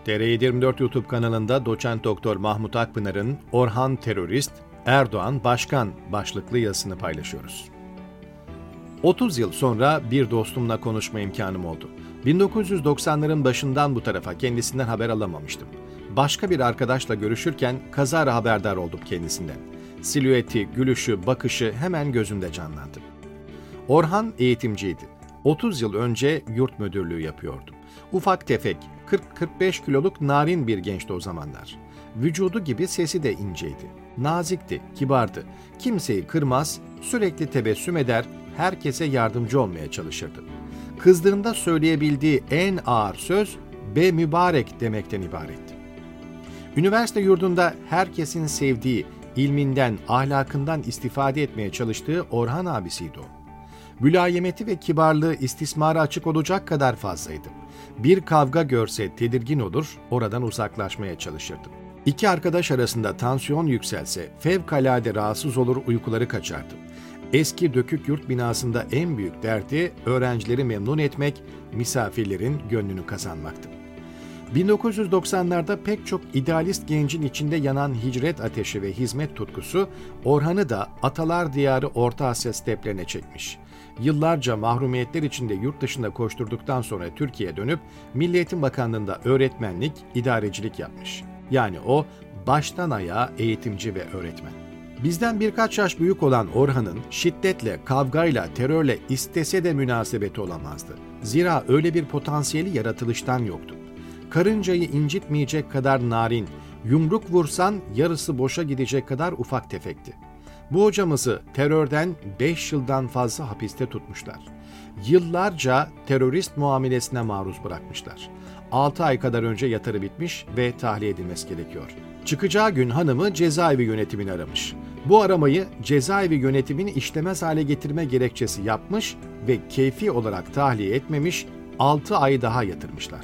TR724 YouTube kanalında Doçent Doktor Mahmut Akpınar'ın Orhan Terörist, Erdoğan Başkan başlıklı yazısını paylaşıyoruz. 30 yıl sonra bir dostumla konuşma imkanım oldu. 1990'ların başından bu tarafa kendisinden haber alamamıştım. Başka bir arkadaşla görüşürken kazara haberdar oldum kendisinden. Silüeti, gülüşü, bakışı hemen gözümde canlandı. Orhan eğitimciydi. 30 yıl önce yurt müdürlüğü yapıyordu. Ufak tefek, 40-45 kiloluk narin bir gençti o zamanlar. Vücudu gibi sesi de inceydi. Nazikti, kibardı. Kimseyi kırmaz, sürekli tebessüm eder, herkese yardımcı olmaya çalışırdı. Kızdığında söyleyebildiği en ağır söz, be mübarek demekten ibaretti. Üniversite yurdunda herkesin sevdiği, ilminden, ahlakından istifade etmeye çalıştığı Orhan abisiydi o. Mülayimeti ve kibarlığı istismara açık olacak kadar fazlaydı. Bir kavga görse tedirgin olur, oradan uzaklaşmaya çalışırdı. İki arkadaş arasında tansiyon yükselse fevkalade rahatsız olur, uykuları kaçardı. Eski dökük yurt binasında en büyük derdi öğrencileri memnun etmek, misafirlerin gönlünü kazanmaktı. 1990'larda pek çok idealist gencin içinde yanan hicret ateşi ve hizmet tutkusu Orhan'ı da atalar diyarı Orta Asya steplerine çekmiş. Yıllarca mahrumiyetler içinde yurt dışında koşturduktan sonra Türkiye'ye dönüp Milli Eğitim Bakanlığı'nda öğretmenlik, idarecilik yapmış. Yani o baştan ayağa eğitimci ve öğretmen. Bizden birkaç yaş büyük olan Orhan'ın şiddetle, kavgayla, terörle istese de münasebeti olamazdı. Zira öyle bir potansiyeli yaratılıştan yoktu. Karıncayı incitmeyecek kadar narin, yumruk vursan yarısı boşa gidecek kadar ufak tefekti. Bu hocamızı terörden 5 yıldan fazla hapiste tutmuşlar. Yıllarca terörist muamelesine maruz bırakmışlar. 6 ay kadar önce yatarı bitmiş ve tahliye edilmesi gerekiyor. Çıkacağı gün hanımı cezaevi yönetimini aramış. Bu aramayı cezaevi yönetimini işlemez hale getirme gerekçesi yapmış ve keyfi olarak tahliye etmemiş, 6 ay daha yatırmışlar.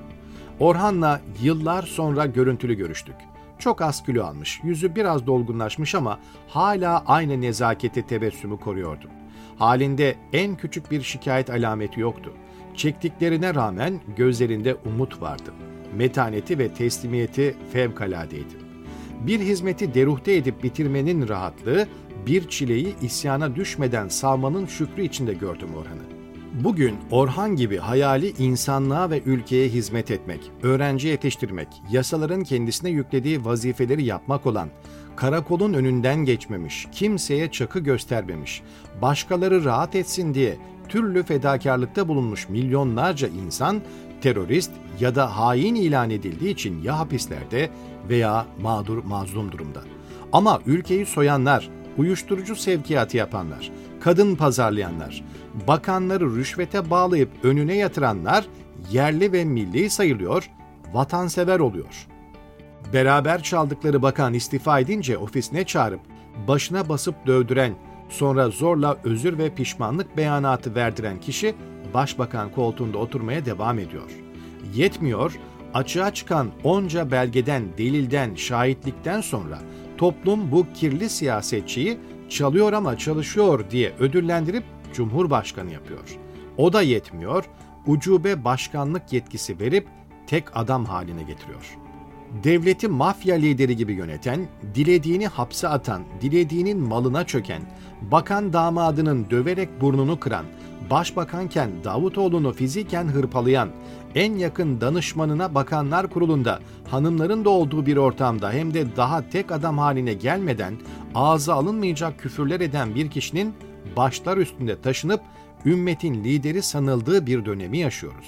Orhan'la yıllar sonra görüntülü görüştük. Çok az kilo almış, yüzü biraz dolgunlaşmış ama hala aynı nezaketi, tebessümü koruyordu. Halinde en küçük bir şikayet alameti yoktu. Çektiklerine rağmen gözlerinde umut vardı. Metaneti ve teslimiyeti fevkaladeydi. Bir hizmeti deruhte edip bitirmenin rahatlığı, bir çileyi isyana düşmeden sağmanın şükrü içinde gördüm Orhan'ı. Bugün Orhan gibi hayali insanlığa ve ülkeye hizmet etmek, öğrenci yetiştirmek, yasaların kendisine yüklediği vazifeleri yapmak olan, karakolun önünden geçmemiş, kimseye çakı göstermemiş, başkaları rahat etsin diye türlü fedakarlıkta bulunmuş milyonlarca insan, terörist ya da hain ilan edildiği için ya hapislerde veya mazlum durumda. Ama ülkeyi soyanlar, uyuşturucu sevkiyatı yapanlar, kadın pazarlayanlar, bakanları rüşvete bağlayıp önüne yatıranlar yerli ve milli sayılıyor, vatansever oluyor. Beraber çaldıkları bakan istifa edince ofisine çağırıp başına basıp dövdüren, sonra zorla özür ve pişmanlık beyanatı verdiren kişi başbakan koltuğunda oturmaya devam ediyor. Yetmiyor, açığa çıkan onca belgeden, delilden, şahitlikten sonra toplum bu kirli siyasetçiyi çalıyor ama çalışıyor diye ödüllendirip Cumhurbaşkanı yapıyor. O da yetmiyor, ucube başkanlık yetkisi verip tek adam haline getiriyor. Devleti mafya lideri gibi yöneten, dilediğini hapse atan, dilediğinin malına çöken, bakan damadının döverek burnunu kıran, başbakanken Davutoğlu'nu fiziken hırpalayan, en yakın danışmanına Bakanlar Kurulu'nda hanımların da olduğu bir ortamda hem de daha tek adam haline gelmeden ağza alınmayacak küfürler eden bir kişinin başlar üstünde taşınıp ümmetin lideri sanıldığı bir dönemi yaşıyoruz.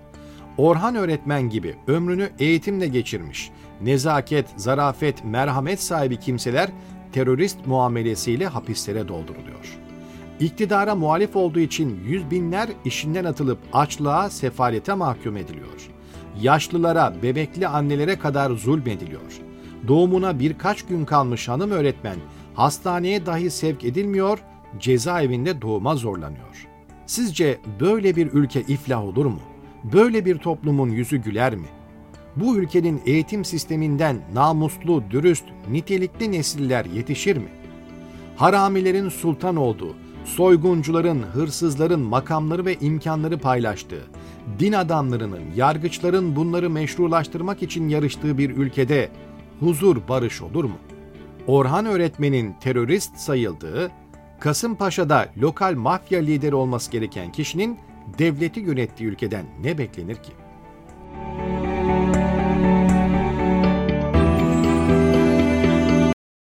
Orhan öğretmen gibi ömrünü eğitimle geçirmiş, nezaket, zarafet, merhamet sahibi kimseler terörist muamelesiyle hapislere dolduruluyor. İktidara muhalif olduğu için yüz binler işinden atılıp açlığa, sefalete mahkum ediliyor. Yaşlılara, bebekli annelere kadar zulmediliyor. Doğumuna birkaç gün kalmış hanım öğretmen hastaneye dahi sevk edilmiyor, cezaevinde doğuma zorlanıyor. Sizce böyle bir ülke iflah olur mu? Böyle bir toplumun yüzü güler mi? Bu ülkenin eğitim sisteminden namuslu, dürüst, nitelikli nesiller yetişir mi? Haramilerin sultan olduğu, soyguncuların, hırsızların makamları ve imkanları paylaştığı, din adamlarının, yargıçların bunları meşrulaştırmak için yarıştığı bir ülkede huzur, barış olur mu? Orhan öğretmenin terörist sayıldığı, Kasımpaşa'da lokal mafya lideri olması gereken kişinin devleti yönettiği ülkeden ne beklenir ki?